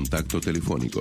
contacto telefónico.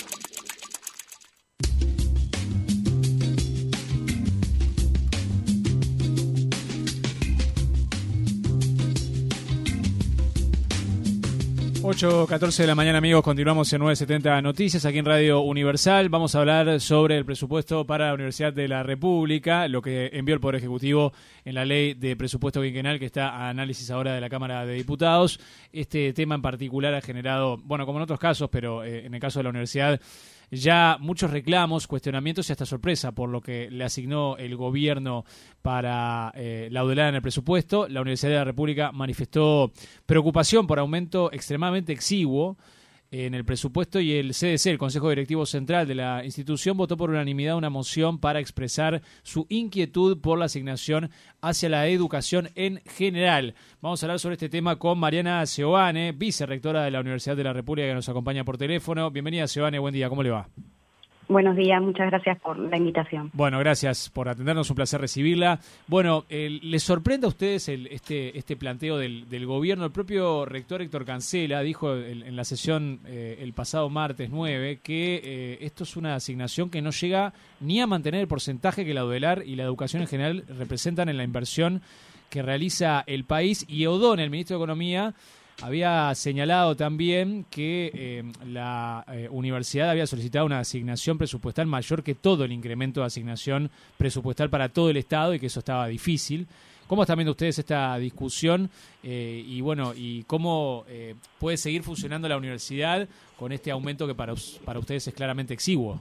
Ocho 14 de la mañana, amigos. Continuamos en 970 Noticias, aquí en Radio Universal. Vamos a hablar sobre el presupuesto para la Universidad de la República, lo que envió el Poder Ejecutivo en la ley de presupuesto quinquenal que está a análisis ahora de la Cámara de Diputados. Este tema en particular ha generado, bueno, como en otros casos, pero en el caso de la universidad, ya muchos reclamos, cuestionamientos y hasta sorpresa por lo que le asignó el gobierno para laudelar en el presupuesto. La Universidad de la República manifestó preocupación por aumento extremadamente exiguo en el presupuesto y el CDC, el Consejo Directivo Central de la institución, votó por unanimidad una moción para expresar su inquietud por la asignación hacia la educación en general. Vamos a hablar sobre este tema con Mariana Seoane, vicerrectora de la Universidad de la República, que nos acompaña por teléfono. Bienvenida, Seoane, buen día, ¿cómo le va? Buenos días, muchas gracias por la invitación. Bueno, gracias por atendernos, un placer recibirla. Bueno, ¿les sorprende a ustedes este planteo del gobierno? El propio rector Héctor Cancela dijo en la sesión el pasado martes 9 que esto es una asignación que no llega ni a mantener el porcentaje que la UDELAR y la educación en general representan en la inversión que realiza el país. Y O'Donnell, el ministro de Economía, había señalado también que la universidad había solicitado una asignación presupuestal mayor que todo el incremento de asignación presupuestal para todo el Estado y que eso estaba difícil. ¿Cómo están viendo ustedes esta discusión y bueno, y cómo puede seguir funcionando la universidad con este aumento que para ustedes es claramente exiguo?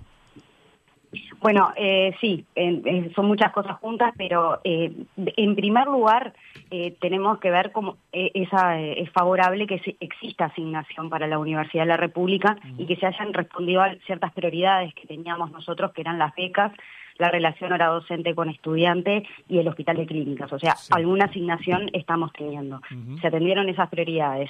Bueno, sí, son muchas cosas juntas, pero en primer lugar tenemos que ver cómo es favorable que exista asignación para la Universidad de la República y que se hayan respondido a ciertas prioridades que teníamos nosotros, que eran las becas, la relación hora docente con estudiante y el hospital de clínicas. O sea, sí, alguna asignación estamos teniendo. Se atendieron esas prioridades.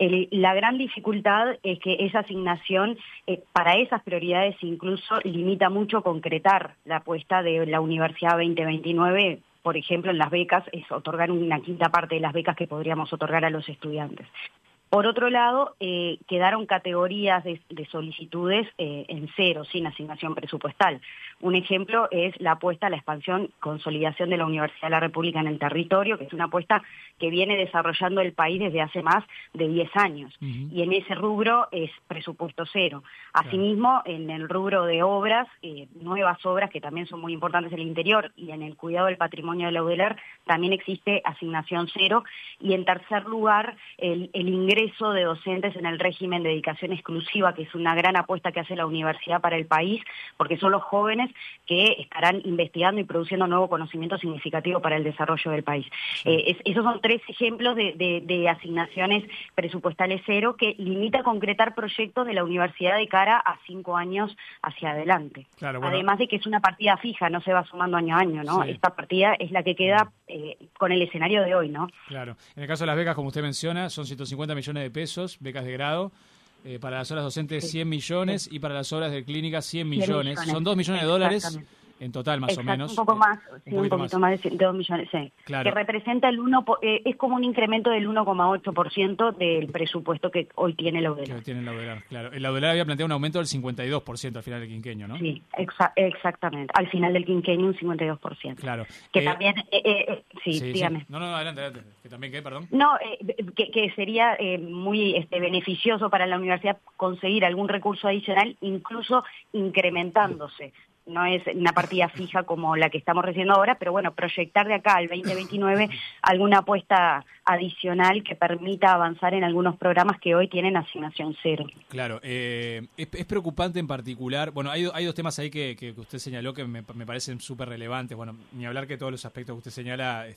La gran dificultad es que esa asignación, para esas prioridades incluso limita mucho concretar la apuesta de la Universidad 2029, por ejemplo, en las becas, es otorgar una quinta parte de las becas que podríamos otorgar a los estudiantes. Por otro lado, quedaron categorías de solicitudes en cero, sin asignación presupuestal. Un ejemplo es la apuesta a la expansión, consolidación de la Universidad de la República en el territorio, que es una apuesta que viene desarrollando el país desde hace más de 10 años. Y en ese rubro es presupuesto cero. Asimismo, en el rubro de obras, nuevas obras que también son muy importantes en el interior y en el cuidado del patrimonio de la UDELAR, también existe asignación cero. Y en tercer lugar, el ingreso de docentes en el régimen de dedicación exclusiva, que es una gran apuesta que hace la universidad para el país, porque son los jóvenes que estarán investigando y produciendo nuevo conocimiento significativo para el desarrollo del país. Esos son tres ejemplos de asignaciones presupuestales cero que limita a concretar proyectos de la universidad de cara a 5 años hacia adelante. Claro, bueno. Además de que es una partida fija, no se va sumando año a año, ¿no? Sí. Esta partida es la que queda con el escenario de hoy, ¿no? Claro. En el caso de las becas, como usted menciona, son 150 millones de pesos, becas de grado. Para las horas docentes 100 millones y para las horas de clínica 100 millones. Son 2 millones de dólares en total, más o menos. Un poco más, un poquito más de 2 millones, sí. Claro. Que representa es como un incremento del 1,8% del presupuesto que hoy tiene la UDELAR. Claro. La UDELAR había planteado un aumento del 52% al final del quinquenio, ¿no? Sí, exactamente. Al final del quinquenio un 52%. Claro. Que también, sí, dígame. Sí. No, adelante. ¿Que también qué, perdón? No, que sería muy beneficioso para la universidad conseguir algún recurso adicional, incluso incrementándose. No es una partida fija como la que estamos recibiendo ahora, pero bueno, proyectar de acá al 2029 alguna apuesta adicional que permita avanzar en algunos programas que hoy tienen asignación cero. Claro, es preocupante en particular, bueno, hay dos temas ahí que usted señaló que me parecen súper relevantes, bueno, ni hablar que todos los aspectos que usted señala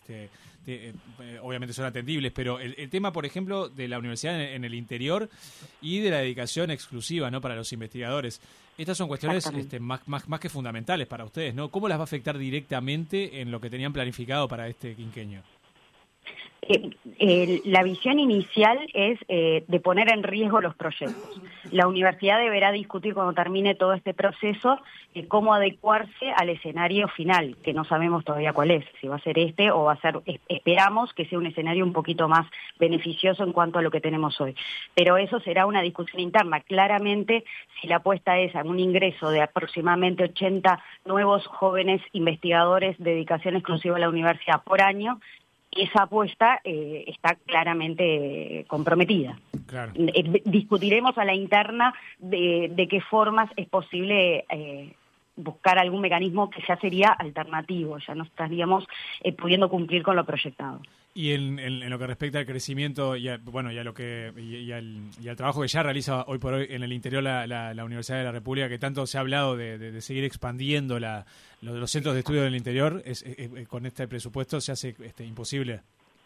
obviamente son atendibles, pero el tema, por ejemplo, de la universidad en el interior y de la dedicación exclusiva, ¿no?, para los investigadores. Estas son cuestiones más que fundamentales para ustedes, ¿no? ¿Cómo las va a afectar directamente en lo que tenían planificado para este quinquenio? La visión inicial es de poner en riesgo los proyectos. La universidad deberá discutir cuando termine todo este proceso cómo adecuarse al escenario final, que no sabemos todavía cuál es, si va a ser este o va a ser, esperamos que sea un escenario un poquito más beneficioso en cuanto a lo que tenemos hoy. Pero eso será una discusión interna. Claramente, si la apuesta es a un ingreso de aproximadamente 80 nuevos jóvenes investigadores de dedicación exclusiva a la universidad por año, esa apuesta está claramente comprometida. Claro. Discutiremos a la interna de qué formas es posible buscar algún mecanismo que ya sería alternativo, ya no estaríamos pudiendo cumplir con lo proyectado. Y en lo que respecta al crecimiento y al trabajo que ya realiza hoy por hoy en el interior la Universidad de la República, que tanto se ha hablado de seguir expandiendo los centros de estudio del interior, con este presupuesto se hace imposible.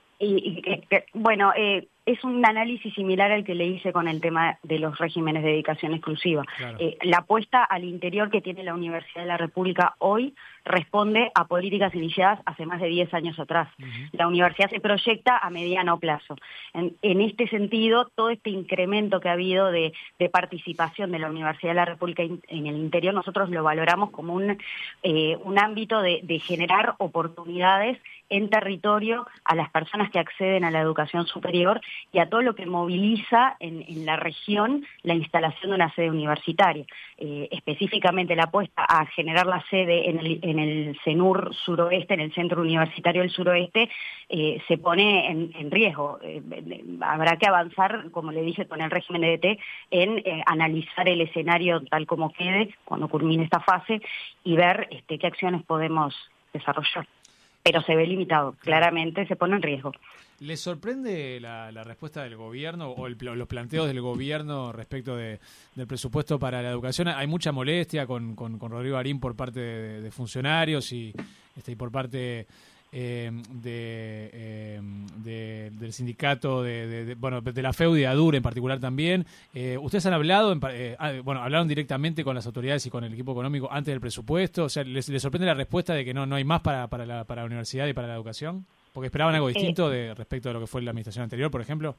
Es un análisis similar al que le hice con el tema de los regímenes de dedicación exclusiva. Claro. La apuesta al interior que tiene la Universidad de la República hoy responde a políticas iniciadas hace más de 10 años atrás. Uh-huh. La universidad se proyecta a mediano plazo. En este sentido, todo este incremento que ha habido de participación de la Universidad de la República en el interior, nosotros lo valoramos como un ámbito de generar oportunidades en territorio a las personas que acceden a la educación superior y a todo lo que moviliza en la región la instalación de una sede universitaria. Específicamente la apuesta a generar la sede en el CENUR suroeste, en el Centro Universitario del Suroeste, se pone en riesgo. Habrá que avanzar, como le dije, con el régimen de DT, en analizar el escenario tal como quede cuando culmine esta fase y ver qué acciones podemos desarrollar. Pero se ve limitado, claramente se pone en riesgo. ¿Les sorprende la respuesta del gobierno o los planteos del gobierno respecto del presupuesto para la educación? Hay mucha molestia con Rodrigo Arín por parte de funcionarios y por parte del sindicato de la FEUD y de ADUR en particular también. ¿Ustedes han hablado, hablaron directamente con las autoridades y con el equipo económico antes del presupuesto? O sea, ¿les sorprende la respuesta de que no hay más para la universidad y para la educación? ¿Porque esperaban algo distinto respecto a lo que fue la administración anterior, por ejemplo?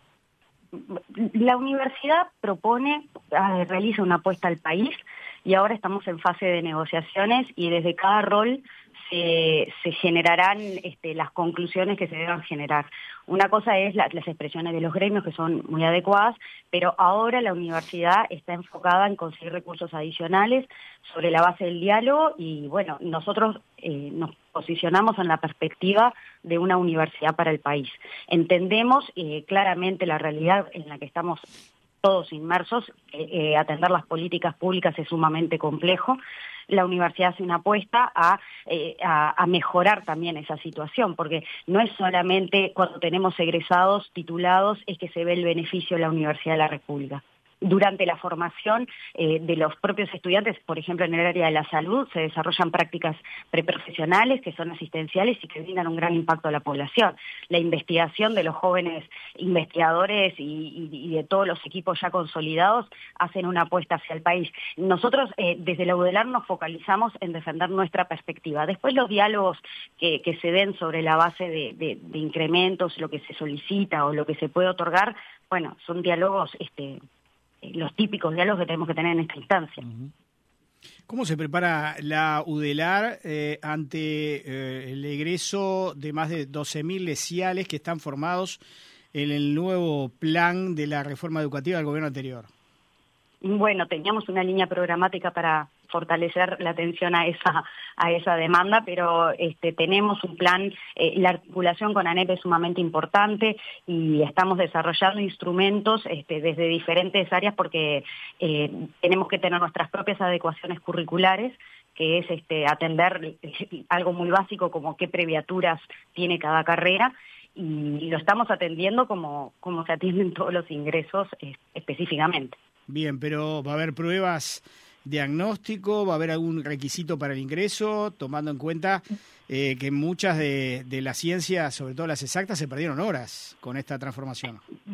La universidad realiza una apuesta al país y ahora estamos en fase de negociaciones y desde cada rol se generarán las conclusiones que se deban generar. Una cosa es las expresiones de los gremios, que son muy adecuadas, pero ahora la universidad está enfocada en conseguir recursos adicionales sobre la base del diálogo y, nosotros nos posicionamos en la perspectiva de una universidad para el país. Entendemos claramente la realidad en la que estamos todos inmersos, atender las políticas públicas es sumamente complejo. La universidad hace una apuesta a mejorar también esa situación, porque no es solamente cuando tenemos egresados titulados es que se ve el beneficio de la Universidad de la República. Durante la formación de los propios estudiantes, por ejemplo en el área de la salud, se desarrollan prácticas preprofesionales que son asistenciales y que brindan un gran impacto a la población. La investigación de los jóvenes investigadores y de todos los equipos ya consolidados hacen una apuesta hacia el país. Nosotros desde la UDELAR nos focalizamos en defender nuestra perspectiva. Después los diálogos que se den sobre la base de incrementos, lo que se solicita o lo que se puede otorgar, son diálogos los típicos diálogos que tenemos que tener en esta instancia. ¿Cómo se prepara la UDELAR ante el egreso de más de 12.000 leciales que están formados en el nuevo plan de la reforma educativa del gobierno anterior? Teníamos una línea programática para fortalecer la atención a esa demanda, pero tenemos un plan, la articulación con ANEP es sumamente importante y estamos desarrollando instrumentos desde diferentes áreas porque tenemos que tener nuestras propias adecuaciones curriculares, que es atender algo muy básico como qué previaturas tiene cada carrera, y lo estamos atendiendo como se atienden todos los ingresos específicamente. Bien, pero ¿va a haber pruebas diagnóstico? ¿Va a haber algún requisito para el ingreso? Tomando en cuenta que muchas de las ciencias, sobre todo las exactas, se perdieron horas con esta transformación.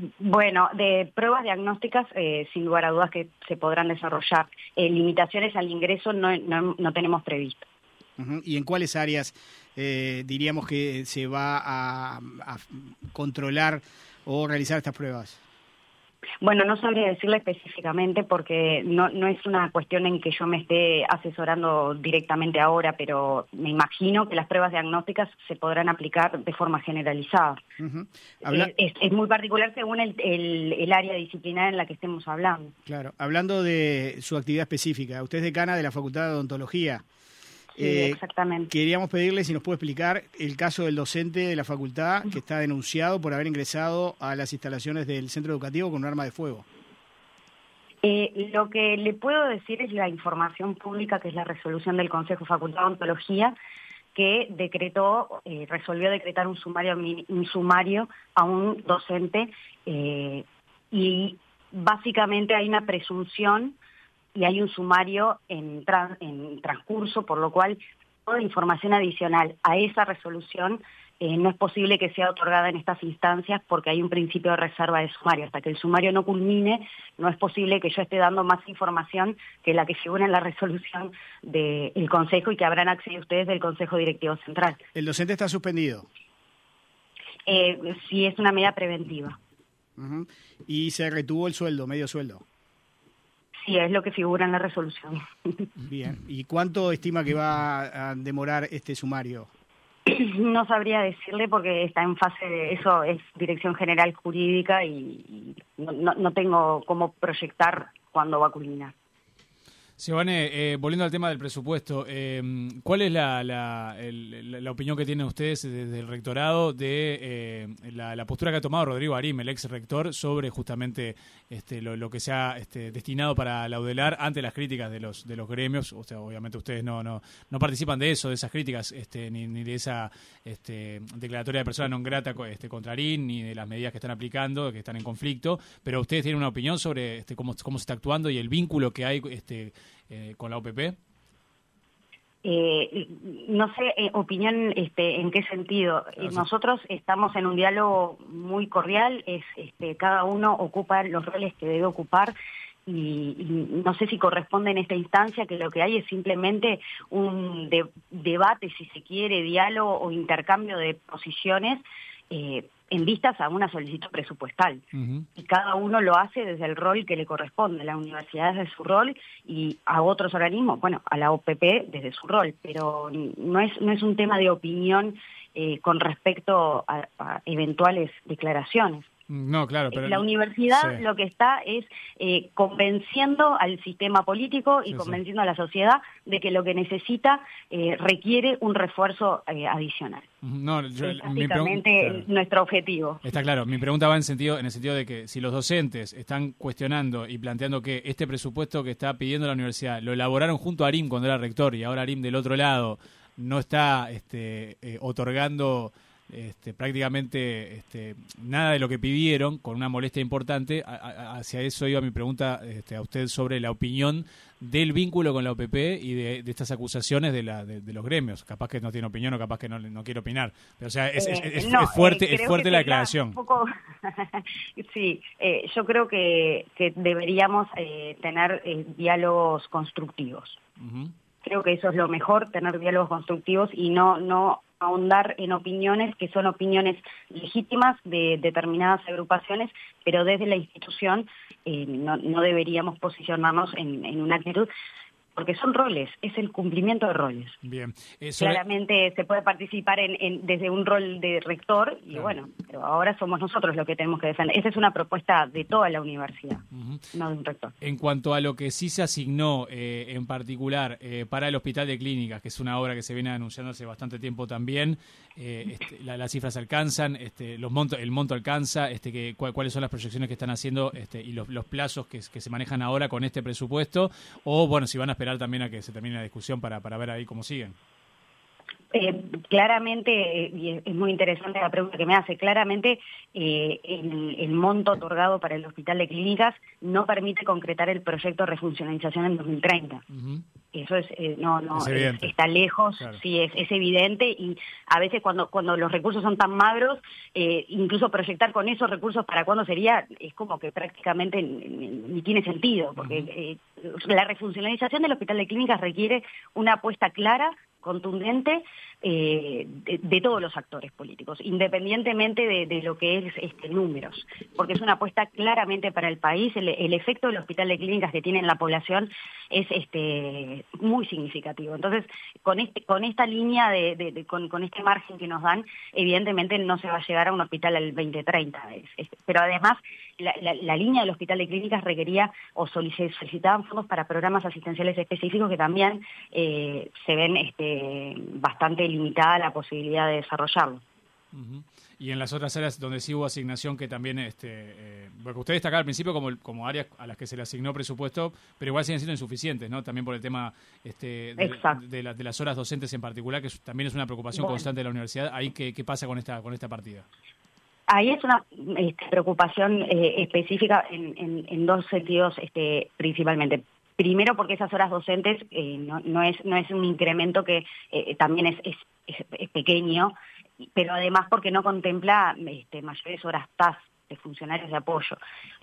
De pruebas diagnósticas, sin lugar a dudas que se podrán desarrollar. Limitaciones al ingreso no tenemos previsto. ¿Y en cuáles áreas diríamos que se va a controlar o realizar estas pruebas? Bueno, no sabría decirle específicamente porque no es una cuestión en que yo me esté asesorando directamente ahora, pero me imagino que las pruebas diagnósticas se podrán aplicar de forma generalizada. Uh-huh. Es muy particular según el área disciplinaria en la que estemos hablando. Claro. Hablando de su actividad específica, usted es decana de la Facultad de Odontología. Sí, exactamente. Queríamos pedirle si nos puede explicar el caso del docente de la facultad que está denunciado por haber ingresado a las instalaciones del centro educativo con un arma de fuego. Lo que le puedo decir es la información pública, que es la resolución del Consejo Facultad de Odontología, que resolvió decretar un sumario a un docente y básicamente hay una presunción y hay un sumario en transcurso, por lo cual toda información adicional a esa resolución no es posible que sea otorgada en estas instancias porque hay un principio de reserva de sumario. Hasta que el sumario no culmine, no es posible que yo esté dando más información que la que figura en la resolución del Consejo y que habrán accedido ustedes del Consejo Directivo Central. ¿El docente está suspendido? Sí, es una medida preventiva. Uh-huh. ¿Y se retuvo el sueldo, medio sueldo? Sí, es lo que figura en la resolución. Bien. ¿Y cuánto estima que va a demorar este sumario? No sabría decirle porque está en fase de eso, es Dirección General Jurídica y no tengo cómo proyectar cuándo va a culminar. Silvane, volviendo al tema del presupuesto, ¿cuál es la opinión que tienen ustedes desde el rectorado de la postura que ha tomado Rodrigo Arim, el ex rector, sobre justamente lo que se ha destinado para la UDELAR ante las críticas de los gremios? O sea, obviamente ustedes no participan de eso, de esas críticas, ni de esa declaratoria de persona non grata contra Arim, ni de las medidas que están aplicando, que están en conflicto, pero ustedes tienen una opinión sobre cómo se está actuando y el vínculo que hay con la OPP. No sé, opinión en qué sentido. Nosotros estamos en un diálogo muy cordial, cada uno ocupa los roles que debe ocupar y no sé si corresponde en esta instancia, que lo que hay es simplemente un debate, si se quiere, diálogo o intercambio de posiciones en vistas a una solicitud presupuestal. Uh-huh. Y cada uno lo hace desde el rol que le corresponde. La universidad desde su rol y a otros organismos, bueno, a la OPP desde su rol, pero no es un tema de opinión con respecto a eventuales declaraciones. No, claro, pero la universidad lo que está es convenciendo al sistema político y convenciendo a la sociedad de que lo que necesita requiere un refuerzo adicional. No, es básicamente nuestro objetivo. Está claro. Mi pregunta va en el sentido de que si los docentes están cuestionando y planteando que este presupuesto que está pidiendo la universidad lo elaboraron junto a Arim cuando era rector y ahora Arim del otro lado no está otorgando prácticamente nada de lo que pidieron, con una molestia importante, hacia eso iba mi pregunta a usted sobre la opinión del vínculo con la OPP y de estas acusaciones de los gremios. Capaz que no tiene opinión o capaz que no quiere opinar, pero o sea, es fuerte la declaración. Sí, yo creo que deberíamos tener diálogos constructivos. Uh-huh. Creo que eso es lo mejor, tener diálogos constructivos y no ahondar en opiniones que son opiniones legítimas de determinadas agrupaciones, pero desde la institución no deberíamos posicionarnos en una actitud, porque son roles, es el cumplimiento de roles. Bien. Claramente se puede participar desde un rol de rector y bueno, pero ahora somos nosotros los que tenemos que defender. Esa es una propuesta de toda la universidad, no de un rector. En cuanto a lo que sí se asignó en particular para el Hospital de Clínicas, que es una obra que se viene anunciando hace bastante tiempo también, las cifras alcanzan, el monto alcanza, cuáles son las proyecciones que están haciendo y los plazos que se manejan ahora con este presupuesto, o bueno, si van a esperar también a que se termine la discusión para ver ahí cómo siguen. Claramente, y es muy interesante la pregunta que me hace, claramente el monto otorgado para el Hospital de Clínicas no permite concretar el proyecto de refuncionalización en 2030. Uh-huh. Eso está lejos, claro. Sí, es evidente, y a veces cuando los recursos son tan magros, incluso proyectar con esos recursos para cuándo sería, es como que prácticamente ni tiene sentido, porque la refuncionalización del Hospital de Clínicas requiere una apuesta clara, contundente, de todos los actores políticos, independientemente de lo que es números, porque es una apuesta claramente para el país. El efecto del hospital de clínicas que tiene en la población es muy significativo. Entonces, con esta línea, con este margen que nos dan, evidentemente no se va a llegar a un hospital al 2030. Pero además, la línea del hospital de clínicas requería o solicitaban fondos para programas asistenciales específicos que también se ven bastante limitada la posibilidad de desarrollarlo. Uh-huh. Y en las otras áreas donde sí hubo asignación, que también, porque usted destacaba al principio como áreas a las que se le asignó presupuesto, pero igual siguen siendo insuficientes, ¿no? También por el tema de las horas docentes en particular, que también es una preocupación constante de la universidad. Ahí, ¿qué pasa con esta partida? Ahí es una preocupación específica en dos sentidos principalmente. Primero, porque esas horas docentes no es un incremento que también es pequeño, pero además porque no contempla mayores horas TAS de funcionarios de apoyo.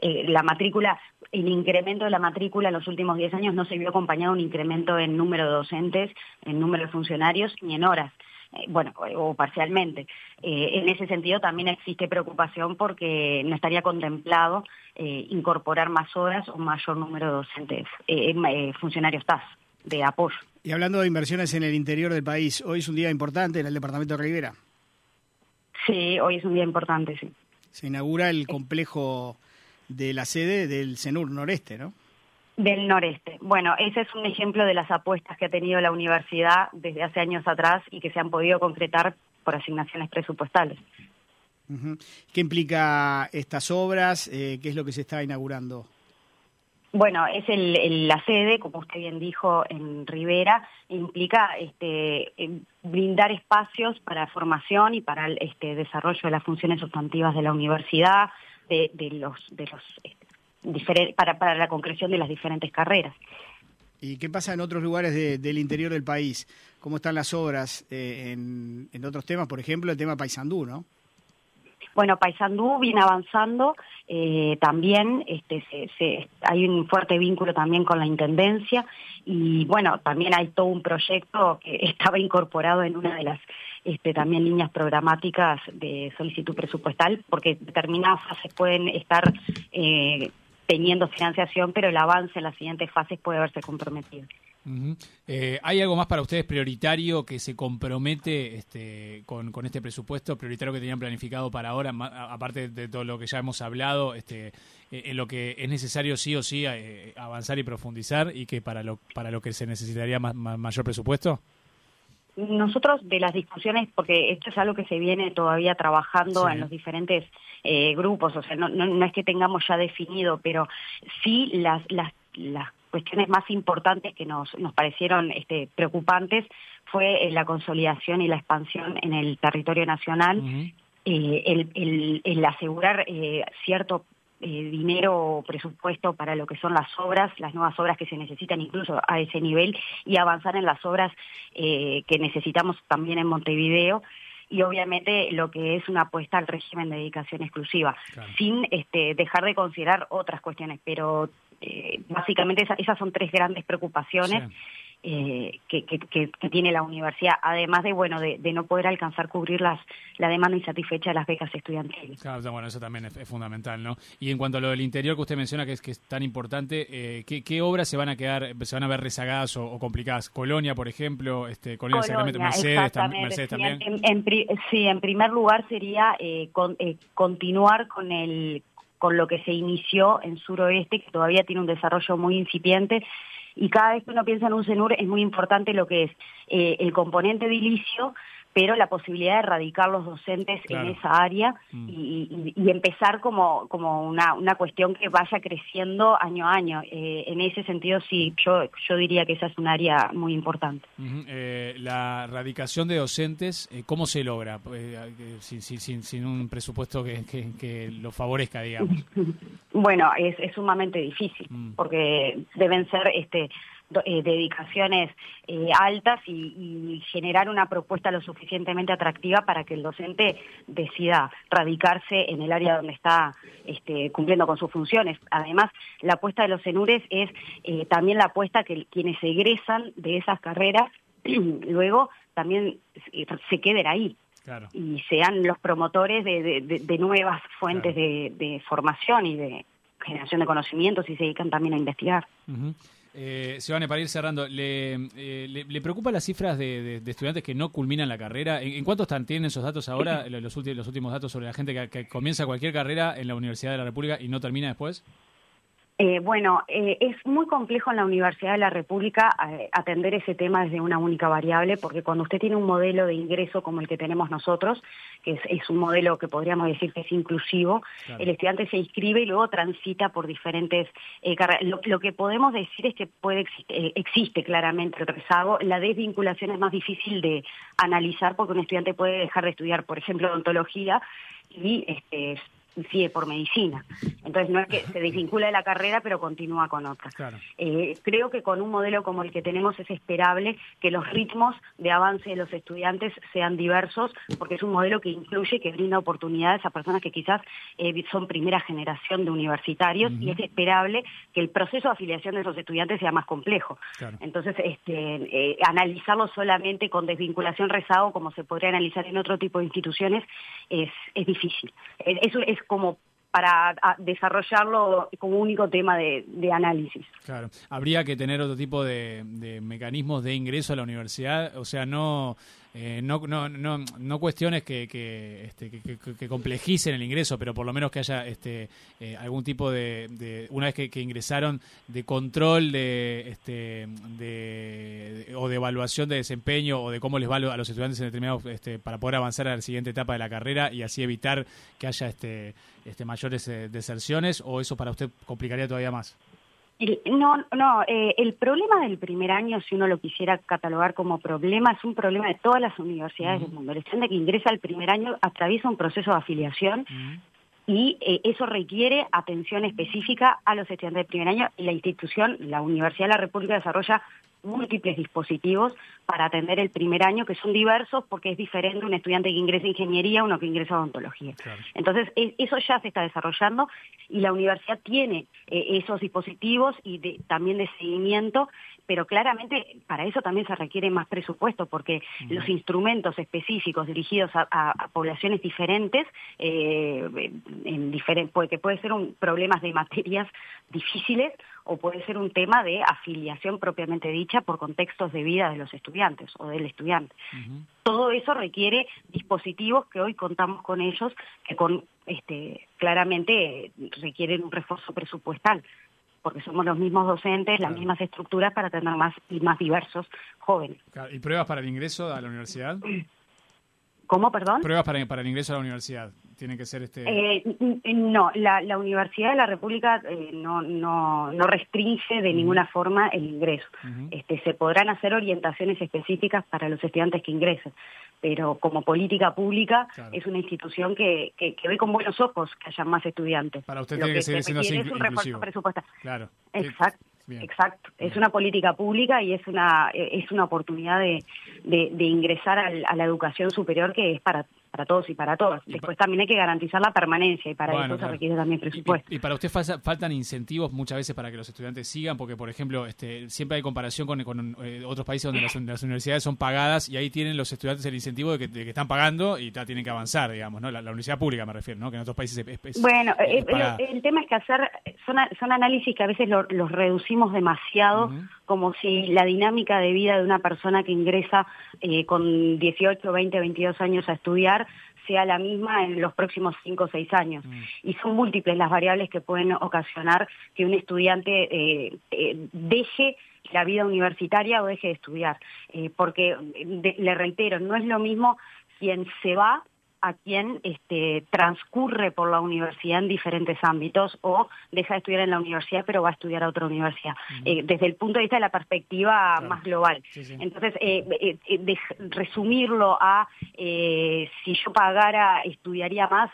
El incremento de la matrícula en los últimos 10 años no se vio acompañado de un incremento en número de docentes, en número de funcionarios ni en horas. O parcialmente. En ese sentido también existe preocupación porque no estaría contemplado incorporar más horas o mayor número de docentes, funcionarios TAS de apoyo. Y hablando de inversiones en el interior del país, hoy es un día importante en el departamento de Rivera. Sí, hoy es un día importante, sí. Se inaugura el complejo de la sede del CENUR Noreste, ¿no? Del Noreste. Bueno, ese es un ejemplo de las apuestas que ha tenido la universidad desde hace años atrás y que se han podido concretar por asignaciones presupuestales. Uh-huh. ¿Qué implica estas obras? ¿Qué es lo que se está inaugurando? Bueno, es la sede, como usted bien dijo, en Rivera, implica brindar espacios para formación y para el desarrollo de las funciones sustantivas de la universidad, para la concreción de las diferentes carreras. ¿Y qué pasa en otros lugares del interior del país? ¿Cómo están las obras en otros temas? Por ejemplo, el tema Paysandú, ¿no? Bueno, Paysandú viene avanzando, también hay un fuerte vínculo también con la Intendencia y bueno, también hay todo un proyecto que estaba incorporado en una de las también líneas programáticas de solicitud presupuestal, porque determinadas fases pueden estar teniendo financiación, pero el avance en las siguientes fases puede verse comprometido. Uh-huh. ¿Hay algo más para ustedes prioritario que se compromete con este presupuesto prioritario que tenían planificado para ahora, aparte de todo lo que ya hemos hablado, en lo que es necesario sí o sí avanzar y profundizar y que para lo que se necesitaría mayor presupuesto? Nosotros de las discusiones, porque esto es algo que se viene todavía trabajando en los diferentes grupos, o sea, no es que tengamos ya definido, pero sí las cuestiones más importantes que nos parecieron preocupantes fue la consolidación y la expansión en el territorio nacional, uh-huh. el asegurar cierto dinero o presupuesto para lo que son las nuevas obras que se necesitan incluso a ese nivel y avanzar en las obras que necesitamos también en Montevideo. Y obviamente lo que es una apuesta al régimen de dedicación exclusiva, claro, sin dejar de considerar otras cuestiones, pero básicamente esas son tres grandes preocupaciones. Sí. Que tiene la universidad, además de no poder alcanzar cubrir la demanda insatisfecha de las becas estudiantiles. Claro, bueno, eso también es fundamental, ¿no? Y en cuanto a lo del interior que usted menciona, que es tan importante, ¿qué obras se van a ver rezagadas o complicadas? Colonia, por ejemplo, Colonia Sacramento, Mercedes también. En primer lugar sería continuar con lo que se inició en Suroeste, que todavía tiene un desarrollo muy incipiente. Y cada vez que uno piensa en un CENUR es muy importante lo que es el componente edilicio, pero la posibilidad de erradicar los docentes, claro, en esa área y empezar como una cuestión que vaya creciendo año a año. En ese sentido, sí, yo diría que esa es un área muy importante. Uh-huh. La erradicación de docentes, ¿cómo se logra? Sin un presupuesto que lo favorezca, digamos. Bueno, es sumamente difícil, porque deben ser dedicaciones altas y generar una propuesta lo suficientemente atractiva para que el docente decida radicarse en el área donde está cumpliendo con sus funciones. Además, la apuesta de los CENURes es también la apuesta que quienes egresan de esas carreras luego también se queden ahí. Claro. Y sean los promotores de nuevas fuentes de formación y de generación de conocimientos y se dedican también a investigar. Uh-huh. Silvane, para ir cerrando, ¿le preocupan las cifras de estudiantes que no culminan la carrera? ¿En cuánto tienen esos datos ahora, los últimos datos sobre la gente que comienza cualquier carrera en la Universidad de la República y no termina después? Es muy complejo en la Universidad de la República atender ese tema desde una única variable, porque cuando usted tiene un modelo de ingreso como el que tenemos nosotros, que es un modelo que podríamos decir que es inclusivo, claro, el estudiante se inscribe y luego transita por diferentes carreras. Lo que podemos decir es que existe claramente el rezago. La desvinculación es más difícil de analizar porque un estudiante puede dejar de estudiar, por ejemplo, odontología y sigue por medicina. Entonces no es que se desvincula de la carrera pero continúa con otra. Claro. Creo que con un modelo como el que tenemos es esperable que los ritmos de avance de los estudiantes sean diversos, porque es un modelo que incluye, que brinda oportunidades a personas que quizás son primera generación de universitarios, y es esperable que el proceso de afiliación de esos estudiantes sea más complejo. Claro. Entonces analizarlo solamente con desvinculación rezago como se podría analizar en otro tipo de instituciones es difícil. Eso es como para desarrollarlo como único tema de análisis. Claro, habría que tener otro tipo de mecanismos de ingreso a la universidad, o sea, no cuestiones que complejicen el ingreso, pero por lo menos que haya algún tipo de una vez que ingresaron, de control o de evaluación de desempeño o de cómo les va a los estudiantes en determinados para poder avanzar a la siguiente etapa de la carrera y así evitar que haya mayores deserciones, o eso para usted complicaría todavía más. El problema del primer año, si uno lo quisiera catalogar como problema, es un problema de todas las universidades del mundo. El estudiante que ingresa al primer año atraviesa un proceso de afiliación y eso requiere atención específica a los estudiantes del primer año, y la Universidad de la República desarrolla múltiples dispositivos para atender el primer año, que son diversos porque es diferente un estudiante que ingresa a ingeniería a uno que ingresa a odontología. Claro. Entonces, eso ya se está desarrollando y la universidad tiene esos dispositivos y también de seguimiento, pero claramente para eso también se requiere más presupuesto, porque los instrumentos específicos dirigidos a poblaciones diferentes, porque puede ser problemas de materias difíciles o puede ser un tema de afiliación propiamente dicha por contextos de vida de los estudiantes o del estudiante. Todo eso requiere dispositivos que hoy contamos con ellos, que claramente requieren un refuerzo presupuestal, porque somos los mismos docentes, las mismas estructuras para tener más diversos jóvenes. Claro. ¿Y pruebas para el ingreso a la universidad? ¿Cómo, perdón? Pruebas para el ingreso a la universidad. Tienen que ser No, la Universidad de la República no restringe de ninguna forma el ingreso. Se podrán hacer orientaciones específicas para los estudiantes que ingresen, pero como política pública es una institución que ve con buenos ojos que haya más estudiantes. Para usted tiene que seguir siendo así inclusivo. Es un refuerzo presupuestal. Claro. Exacto. Bien. Exacto, es una política pública y es una oportunidad de ingresar a la educación superior, que es para todos y para todas. Después también hay que garantizar la permanencia y para eso se requiere también presupuesto. Y para usted faltan incentivos muchas veces para que los estudiantes sigan, porque por ejemplo siempre hay comparación con otros países donde las universidades son pagadas y ahí tienen los estudiantes el incentivo de que están pagando y tienen que avanzar, digamos, ¿no? La universidad pública me refiero, ¿no? Que en otros países el tema es que son análisis que a veces los reducimos demasiado, como si la dinámica de vida de una persona que ingresa con 18, 20, 22 años a estudiar sea la misma en los próximos 5 o 6 años. Y son múltiples las variables que pueden ocasionar que un estudiante deje la vida universitaria o deje de estudiar. Porque, le reitero, no es lo mismo quien se va a quien transcurre por la universidad en diferentes ámbitos o deja de estudiar en la universidad pero va a estudiar a otra universidad, desde el punto de vista de la perspectiva más global. Sí. Entonces, resumirlo a si yo pagara estudiaría más,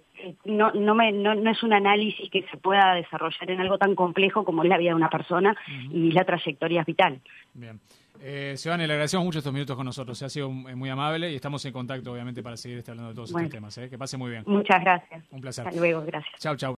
no es un análisis que se pueda desarrollar en algo tan complejo como es la vida de una persona y la trayectoria vital. Bien. Silvane, le agradecemos mucho estos minutos con nosotros. Se ha sido muy amable y estamos en contacto, obviamente, para seguir hablando de todos estos temas. Que pase muy bien. Muchas gracias. Un placer. Hasta luego, gracias. Chau.